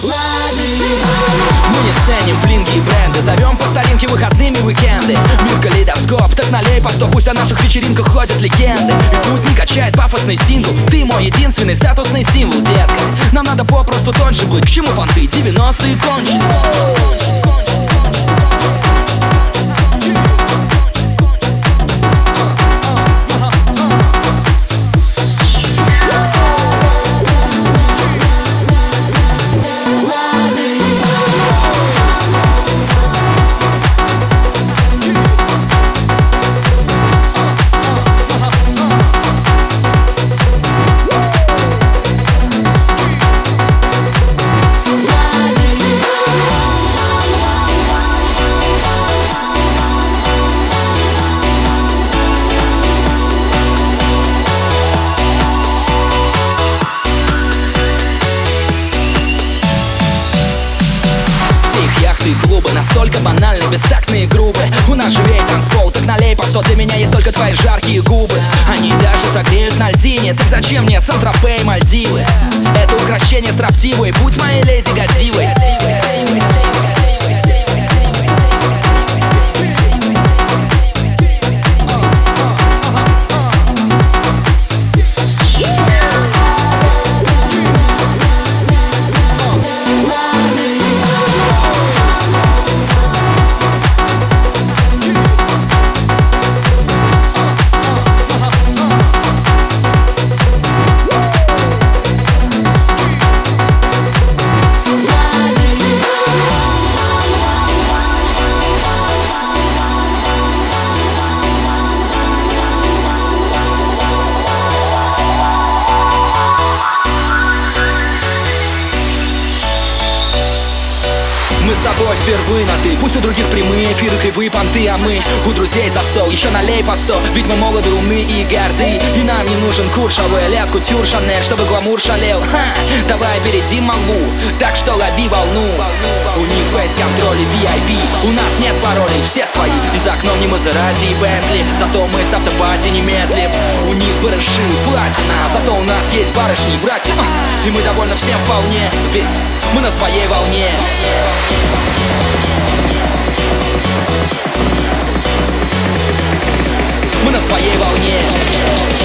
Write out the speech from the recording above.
Мы не ценим блинги и бренды, зовем по старинке выходными уикенды. Мир калейдоскоп, так налей по 100, пусть о наших вечеринках ходят легенды. И путь не качает пафосный сингл, ты мой единственный статусный символ, детка. Нам надо попросту тоньше быть, к чему понты, 90-е кончились. Яхты, клубы настолько банальны, бестактные группы. У нас живее танцпол, так налей по 100. Для меня есть только твои жаркие губы. Они даже согреют на льдине. Так зачем мне Сан-Тропе и Мальдивы? Это украшение строптивое, будь моей леди Годзиллой. Мы с тобой впервые на ты. Пусть у других прямые эфиры, кривые понты, а мы у друзей за стол. Еще налей по 100, ведь мы молоды, умны и горды. И нам не нужен куршавый ляд, кутюр, шанель, чтобы гламур шалел. Ха, давай опередим молву, так что лови волну. У них фейс-контроль и VIP, у нас нет паролей, все свои. И за окном не Мазерати и Бентли, зато мы с автопати не медлим. У них барыши, платина, зато у нас есть барышни и братья. И мы довольны всем вполне, ведь мы на своей волне. Мы на своей волне.